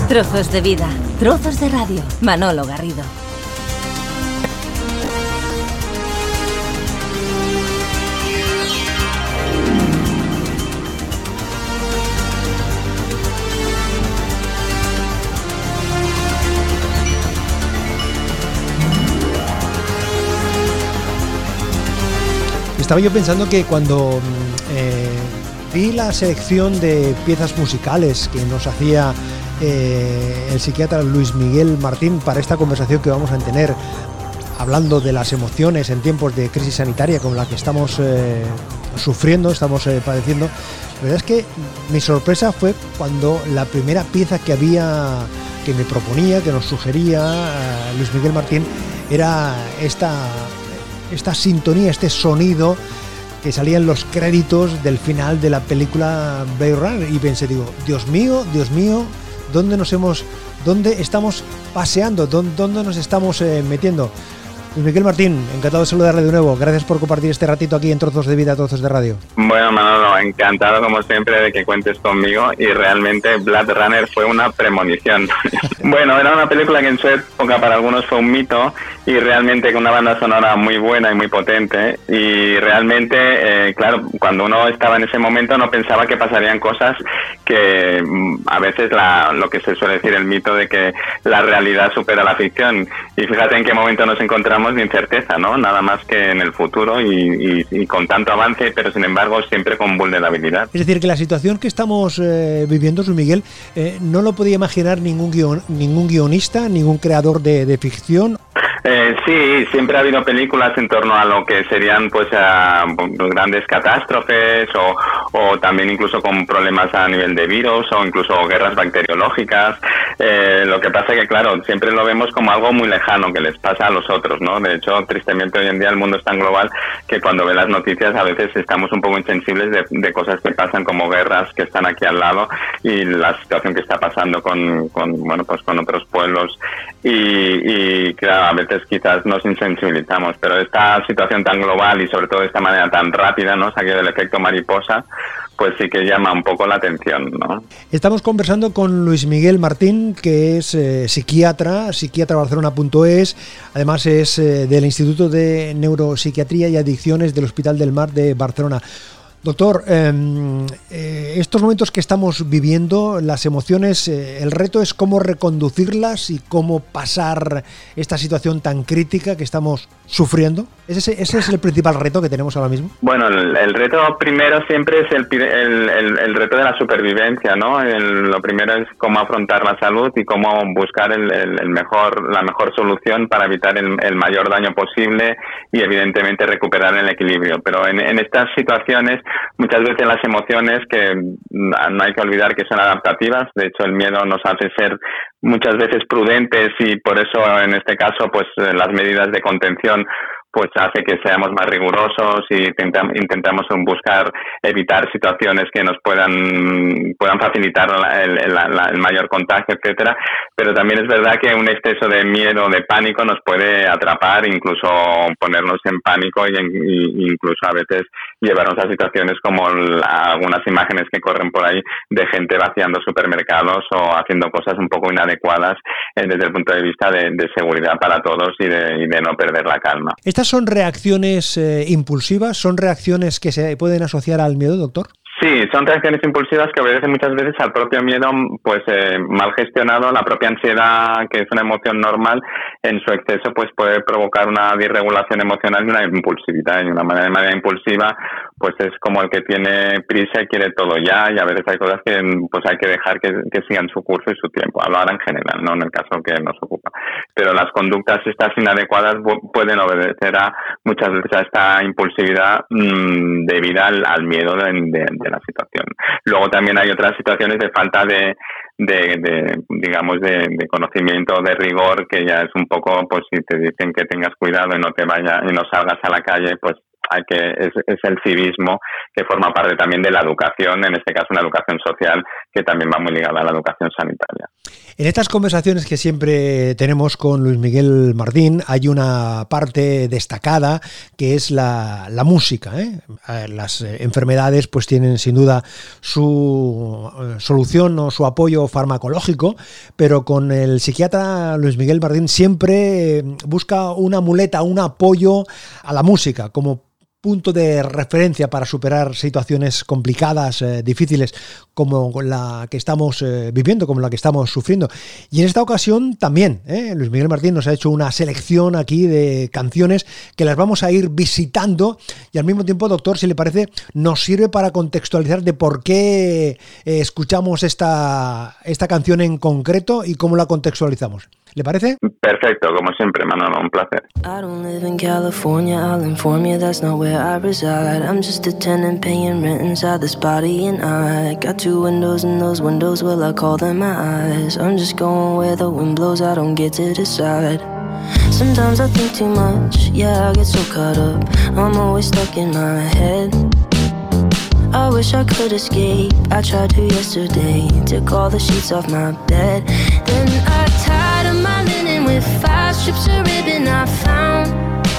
Trozos de vida, trozos de radio. Manolo Garrido. Estaba yo pensando que cuando vi la selección de piezas musicales que nos hacía el psiquiatra Luis Miguel Martín para esta conversación que vamos a tener, hablando de las emociones en tiempos de crisis sanitaria como la que estamos sufriendo, estamos padeciendo, la verdad es que mi sorpresa fue cuando la primera pieza que me proponía, que nos sugería Luis Miguel Martín, era esta sintonía, este sonido que salía en los créditos del final de la película Blade Runner, y pensé, Dios mío, ¿dónde estamos paseando? ¿Dónde nos estamos metiendo? Luis Miguel Martín, encantado de saludarle de nuevo. Gracias por compartir este ratito aquí en Trozos de Vida, Trozos de Radio. Bueno, Manolo, encantado como siempre de que cuentes conmigo, y realmente Blade Runner fue una premonición. Bueno, era una película que en su época para algunos fue un mito, y realmente con una banda sonora muy buena y muy potente, y realmente, claro, cuando uno estaba en ese momento no pensaba que pasarían cosas que a veces lo que se suele decir el mito de que la realidad supera la ficción, y fíjate en qué momento nos encontramos de incerteza, ¿no? Nada más que en el futuro y con tanto avance, pero sin embargo siempre con vulnerabilidad. Es decir, que la situación que estamos viviendo, Luis Miguel, no lo podía imaginar ningún guionista, ningún creador de ficción. Sí, siempre ha habido películas en torno a lo que serían pues grandes catástrofes o también incluso con problemas a nivel de virus o incluso guerras bacteriológicas. Lo que pasa es que, claro, siempre lo vemos como algo muy lejano que les pasa a los otros, ¿no? De hecho, tristemente hoy en día el mundo es tan global que cuando ve las noticias a veces estamos un poco insensibles de cosas que pasan, como guerras que están aquí al lado y la situación que está pasando con otros pueblos y claro, a veces quizás nos insensibilizamos, pero esta situación tan global y sobre todo de esta manera tan rápida, ¿no? Aquello del efecto mariposa, pues sí que llama un poco la atención, ¿no? Estamos conversando con Luis Miguel Martín, que es psiquiatra barcelona.es, además es del Instituto de Neuropsiquiatría y Adicciones del Hospital del Mar de Barcelona. Doctor, estos momentos que estamos viviendo, las emociones, el reto es cómo reconducirlas y cómo pasar esta situación tan crítica que estamos sufriendo. ¿Ese es el principal reto que tenemos ahora mismo? Bueno, el reto primero siempre es el reto de la supervivencia, ¿no? Lo primero es cómo afrontar la salud y cómo buscar la mejor solución para evitar el mayor daño posible y evidentemente recuperar el equilibrio. Pero en estas situaciones muchas veces las emociones, que no hay que olvidar que son adaptativas, de hecho el miedo nos hace ser muchas veces prudentes y por eso en este caso pues las medidas de contención pues hace que seamos más rigurosos y intentamos evitar situaciones que nos puedan facilitar el mayor contagio, etcétera. Pero también es verdad que un exceso de miedo, de pánico, nos puede atrapar, incluso ponernos en pánico y incluso a veces llevarnos a situaciones como algunas imágenes que corren por ahí de gente vaciando supermercados o haciendo cosas un poco inadecuadas desde el punto de vista de seguridad para todos y de no perder la calma. ¿Estas son reacciones impulsivas? ¿Son reacciones que se pueden asociar al miedo, doctor? Sí, son reacciones impulsivas que obedecen muchas veces al propio miedo, pues mal gestionado. La propia ansiedad, que es una emoción normal, en su exceso pues puede provocar una disregulación emocional y una impulsividad. Y una manera impulsiva pues es como el que tiene prisa y quiere todo ya, y a veces hay cosas que pues hay que dejar que sigan su curso y su tiempo. Hablo ahora en general, no en el caso que nos ocupa. Pero las conductas estas inadecuadas pueden obedecer muchas veces a esta impulsividad debida al miedo de la situación. Luego también hay otras situaciones de falta de conocimiento, de rigor, que ya es un poco, pues si te dicen que tengas cuidado y no salgas a la calle, pues es el civismo, que forma parte también de la educación, en este caso una educación social que también va muy ligada a la educación sanitaria. En estas conversaciones que siempre tenemos con Luis Miguel Martín hay una parte destacada que es la música, ¿eh? Las enfermedades pues tienen sin duda su solución o su apoyo farmacológico, pero con el psiquiatra Luis Miguel Martín siempre busca una muleta, un apoyo a la música como punto de referencia para superar situaciones complicadas, difíciles, como la que estamos viviendo, como la que estamos sufriendo. Y en esta ocasión también, Luis Miguel Martín nos ha hecho una selección aquí de canciones que las vamos a ir visitando y al mismo tiempo, doctor, si le parece, nos sirve para contextualizar de por qué escuchamos esta canción en concreto y cómo la contextualizamos. ¿Le parece? Perfecto, como siempre, Manolo, un placer. I don't live in California, I'll inform you that's not where I reside. I'm just a tenant paying rent inside this body and I got 2 windows and those windows, well I call them my eyes. I'm just going where the wind blows, I don't get to decide. Sometimes I think too much, yeah I get so caught up, I'm always stuck in my head. I wish I could escape, I tried to yesterday, took all the sheets off my bed. Then I tied up my linen with 5 strips of ribbon I found.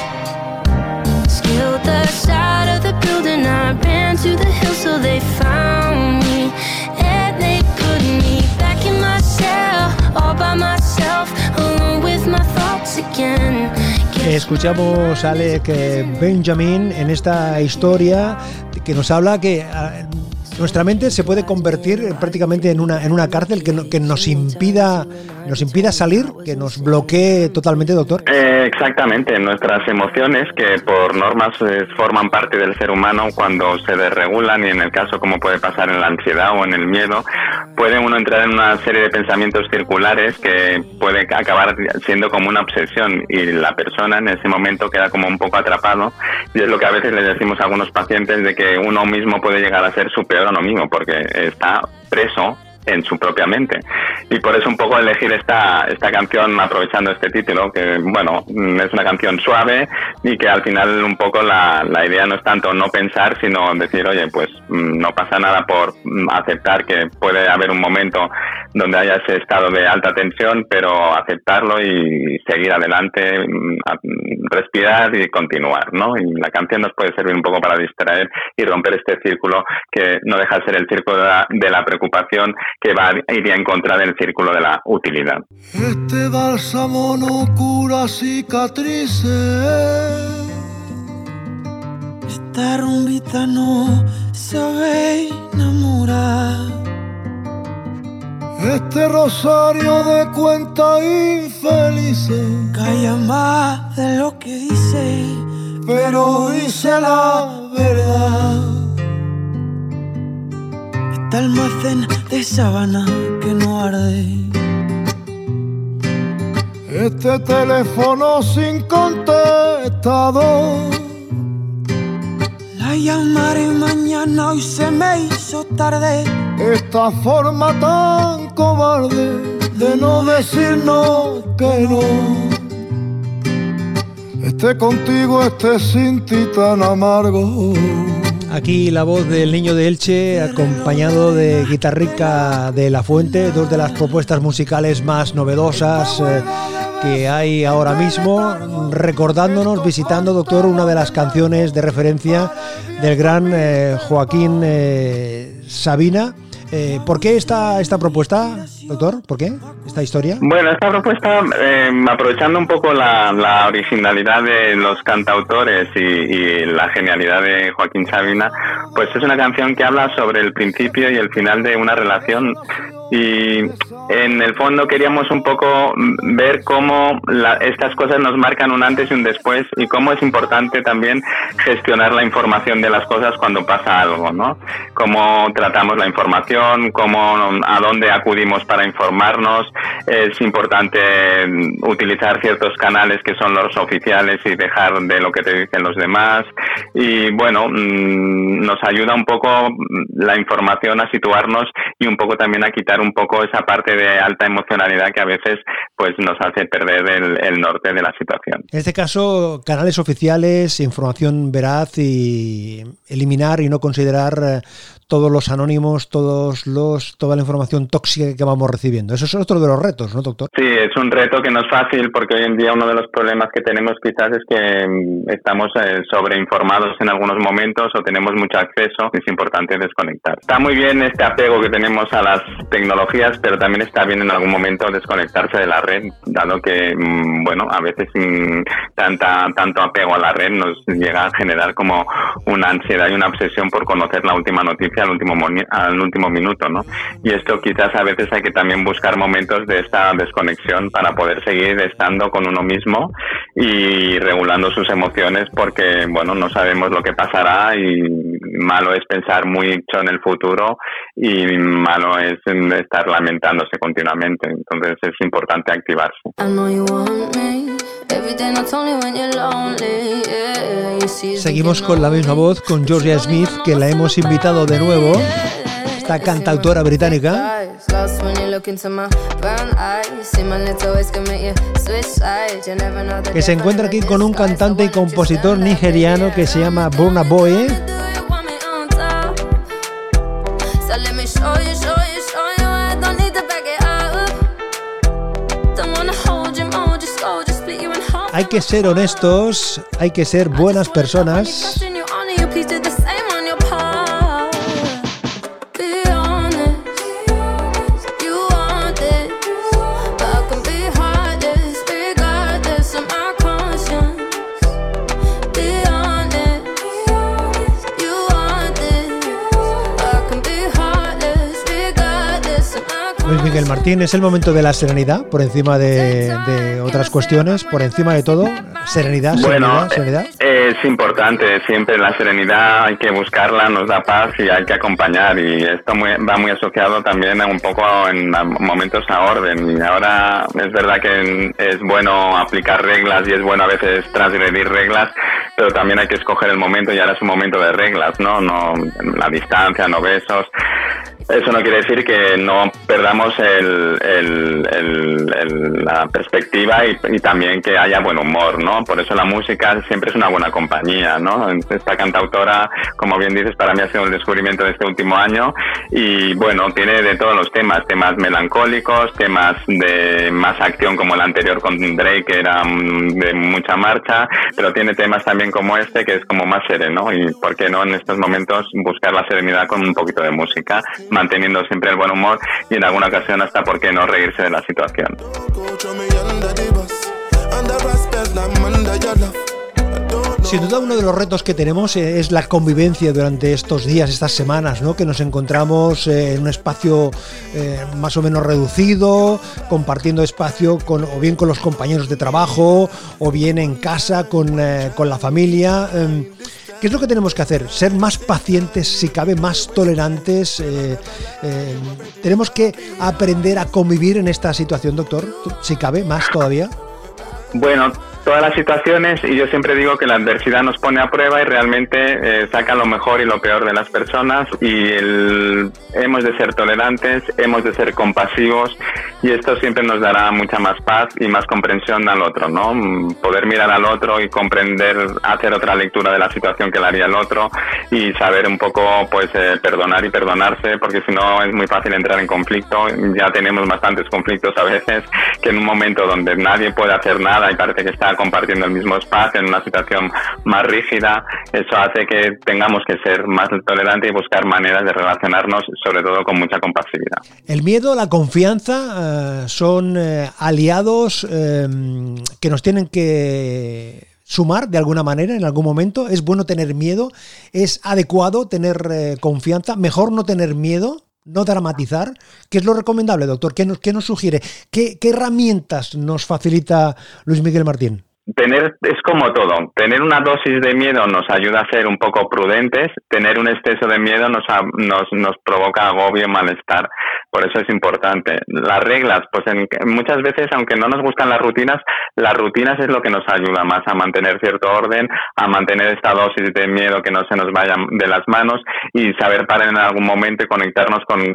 Scaled the side of the building, I ran to the hill so they found me. And they put me back in my cell, all by myself, alone with my thoughts again. Escuchamos a Alec Benjamin en esta historia que nos habla que nuestra mente se puede convertir prácticamente en una cárcel que nos impida salir, que nos bloquee totalmente, doctor. Exactamente, nuestras emociones, que por normas forman parte del ser humano, cuando se desregulan, y en el caso como puede pasar en la ansiedad o en el miedo, puede uno entrar en una serie de pensamientos circulares que puede acabar siendo como una obsesión, y la persona en ese momento queda como un poco atrapado, y es lo que a veces le decimos a algunos pacientes, de que uno mismo puede llegar a ser su peor enemigo, porque está preso en su propia mente. Y por eso un poco elegir esta canción, aprovechando este título, que bueno, es una canción suave y que al final un poco la idea no es tanto no pensar, sino decir, oye, pues no pasa nada por aceptar que puede haber un momento donde haya ese estado de alta tensión, pero aceptarlo y seguir adelante, respirar y continuar, ¿no? Y la canción nos puede servir un poco para distraer y romper este círculo que no deja de ser el círculo de la preocupación, que iría en contra del círculo de la utilidad. Este bálsamo no cura cicatrices, esta rumbita no sabe enamorar, este rosario de cuentas infelices calla más de lo que dice, pero dice la verdad. Este almacén de sábana que no arde, este teléfono sin contestador, la llamaré mañana, hoy se me hizo tarde, esta forma tan cobarde de no decirnos que no, este contigo, este sin ti tan amargo. Aquí la voz del Niño de Elche, acompañado de Guitarrica de la Fuente, 2 de las propuestas musicales más novedosas que hay ahora mismo, recordándonos, visitando, doctor, una de las canciones de referencia del gran Joaquín Sabina. ¿Por qué esta propuesta, doctor? ¿Por qué esta historia? Bueno, esta propuesta, aprovechando un poco la originalidad de los cantautores y la genialidad de Joaquín Sabina, pues es una canción que habla sobre el principio y el final de una relación. Y en el fondo queríamos un poco ver cómo estas cosas nos marcan un antes y un después, y cómo es importante también gestionar la información de las cosas cuando pasa algo, ¿no? Cómo tratamos la información, a dónde acudimos para informarnos. Es importante utilizar ciertos canales que son los oficiales y dejar de lo que te dicen los demás. Y bueno, nos ayuda un poco la información a situarnos y un poco también a quitar evitar un poco esa parte de alta emocionalidad que a veces pues nos hace perder el norte de la situación. En este caso, canales oficiales, información veraz y eliminar y no considerar todos los anónimos, toda la información tóxica que vamos recibiendo. Eso es otro de los retos, ¿no, doctor? Sí, es un reto que no es fácil porque hoy en día uno de los problemas que tenemos quizás es que estamos sobreinformados en algunos momentos o tenemos mucho acceso. Es importante desconectar. Está muy bien este apego que tenemos a las tecnologías, pero también está bien en algún momento desconectarse de la red, dado que, a veces tanto apego a la red nos llega a generar como una ansiedad y una obsesión por conocer la última noticia al último minuto, ¿no? Y esto quizás a veces hay que también buscar momentos de esta desconexión para poder seguir estando con uno mismo y regulando sus emociones, porque, no sabemos lo que pasará y malo es pensar mucho en el futuro y malo es estar lamentándose continuamente. Entonces es importante activarse. Seguimos con la misma voz, con Georgia Smith, que la hemos invitado de nuevo, esta cantautora británica, que se encuentra aquí con un cantante y compositor nigeriano que se llama Burna Boy. Hay que ser honestos, hay que ser buenas personas. Luis Miguel Martín, es el momento de la serenidad por encima de otras cuestiones, por encima de todo, serenidad. Es importante, siempre la serenidad hay que buscarla, nos da paz y hay que acompañar, y esto va muy asociado también un poco en momentos a orden, y ahora es verdad que es bueno aplicar reglas y es bueno a veces transgredir reglas, pero también hay que escoger el momento, y ahora es un momento de reglas, no la distancia, no besos. Eso no quiere decir que no perdamos la perspectiva y también que haya buen humor, ¿no? Por eso la música siempre es una buena compañía, ¿no? Esta cantautora, como bien dices, para mí ha sido un descubrimiento de este último año y, tiene de todos los temas melancólicos, temas de más acción como el anterior con Drake, que era de mucha marcha, pero tiene temas también como este, que es como más sereno, y por qué no en estos momentos buscar la serenidad con un poquito de música, manteniendo siempre el buen humor y en alguna ocasión hasta por qué no reírse de la situación. Sin duda uno de los retos que tenemos es la convivencia durante estos días, estas semanas, ¿no? Que nos encontramos en un espacio más o menos reducido, compartiendo espacio o bien con los compañeros de trabajo o bien en casa con la familia. ¿Qué es lo que tenemos que hacer? Ser más pacientes, si cabe, más tolerantes. Tenemos que aprender a convivir en esta situación, doctor, si cabe, más todavía. Todas las situaciones, y yo siempre digo que la adversidad nos pone a prueba y realmente saca lo mejor y lo peor de las personas, y hemos de ser tolerantes, hemos de ser compasivos, y esto siempre nos dará mucha más paz y más comprensión al otro, ¿no? Poder mirar al otro y comprender, hacer otra lectura de la situación que le haría el otro y saber un poco, perdonar y perdonarse, porque si no es muy fácil entrar en conflicto. Ya tenemos bastantes conflictos a veces, que en un momento donde nadie puede hacer nada y parece que está compartiendo el mismo espacio en una situación más rígida, eso hace que tengamos que ser más tolerantes y buscar maneras de relacionarnos, sobre todo con mucha compasividad. El miedo, la confianza son aliados que nos tienen que sumar de alguna manera en algún momento. ¿Es bueno tener miedo? ¿Es adecuado tener confianza? ¿Mejor no tener miedo? ¿No dramatizar? ¿Qué es lo recomendable, doctor? ¿Qué nos sugiere? ¿Qué herramientas nos facilita Luis Miguel Martín? Es como todo, tener una dosis de miedo nos ayuda a ser un poco prudentes, tener un exceso de miedo nos provoca agobio, malestar, por eso es importante. Las reglas, muchas veces, aunque no nos gustan las rutinas es lo que nos ayuda más a mantener cierto orden, a mantener esta dosis de miedo que no se nos vaya de las manos y saber parar en algún momento y conectarnos con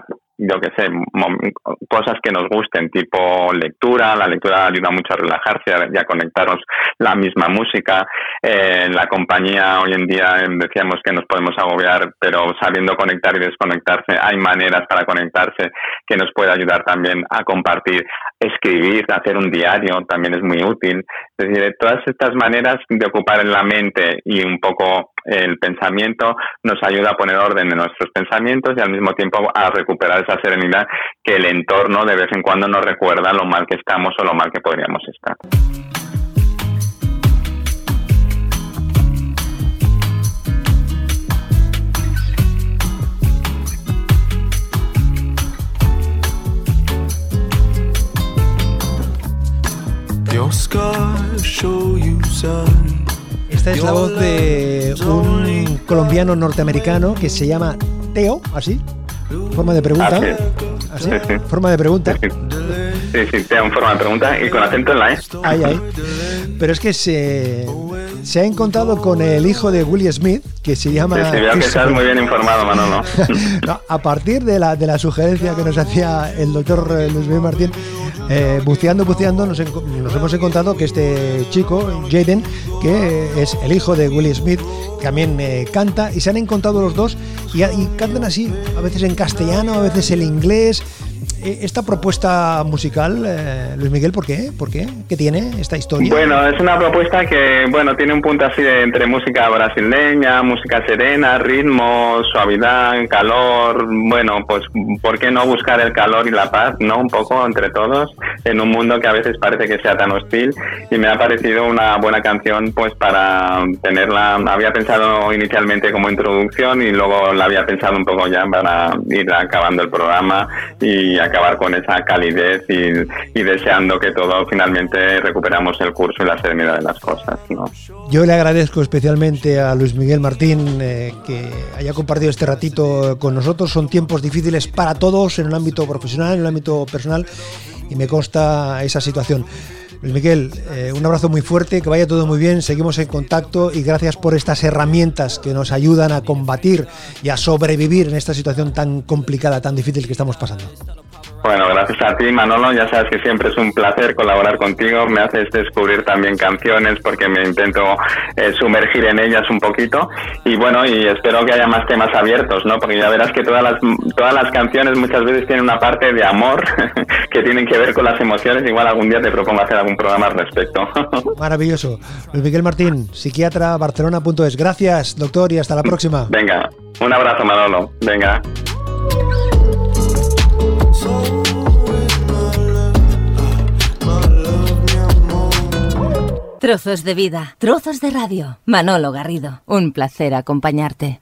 yo qué sé, cosas que nos gusten, tipo lectura. La lectura ayuda mucho a relajarse y a conectarnos la misma música. La compañía hoy en día decíamos que nos podemos agobiar, pero sabiendo conectar y desconectarse, hay maneras para conectarse que nos puede ayudar también a compartir. Escribir, hacer un diario también es muy útil. Es decir, todas estas maneras de ocupar la mente y un poco el pensamiento nos ayuda a poner orden en nuestros pensamientos y al mismo tiempo a recuperar esa serenidad que el entorno de vez en cuando nos recuerda lo mal que estamos o lo mal que podríamos estar. Esta es la voz de un colombiano norteamericano que se llama Teo, así, forma de pregunta. Así, sí. Forma de pregunta. Sí, Teo en forma de pregunta y con acento en la E. Ay. Pero es que se ha encontrado con el hijo de Will Smith, que se llama... Sí, veo que estás muy bien informado, Manolo. No, a partir de la sugerencia que nos hacía el doctor Luis Miguel Martín, buceando nos hemos encontrado que este chico, Jaden, que es el hijo de Will Smith, también canta, y se han encontrado los dos y cantan así, a veces en castellano, a veces en inglés. Esta propuesta musical, Luis Miguel, ¿por qué? ¿Qué tiene esta historia? Bueno, es una propuesta que, tiene un punto así de entre música brasileña, música serena, ritmo, suavidad, calor. Bueno, pues, ¿por qué no buscar el calor y la paz, no? Un poco entre todos, en un mundo que a veces parece que sea tan hostil, y me ha parecido una buena canción, pues, para tenerla. Había pensado inicialmente como introducción y luego la había pensado un poco ya para ir acabando el programa y acabar con esa calidez y deseando que todo finalmente recuperamos el curso y la serenidad de las cosas, ¿no? Yo le agradezco especialmente a Luis Miguel Martín que haya compartido este ratito con nosotros. Son tiempos difíciles para todos en el ámbito profesional, en el ámbito personal, y me consta esa situación. Luis Miguel, un abrazo muy fuerte, que vaya todo muy bien, seguimos en contacto y gracias por estas herramientas que nos ayudan a combatir y a sobrevivir en esta situación tan complicada, tan difícil que estamos pasando. Bueno, gracias a ti, Manolo. Ya sabes que siempre es un placer colaborar contigo. Me haces descubrir también canciones porque me intento sumergir en ellas un poquito. Y bueno, y espero que haya más temas abiertos, ¿no? Porque ya verás que todas las canciones muchas veces tienen una parte de amor que tienen que ver con las emociones. Igual algún día te propongo hacer algún programa al respecto. Maravilloso. Luis Miguel Martín, psiquiatra, barcelona.es. Gracias, doctor, y hasta la próxima. Venga, un abrazo, Manolo. Venga. Trozos de vida, trozos de radio. Manolo Garrido, un placer acompañarte.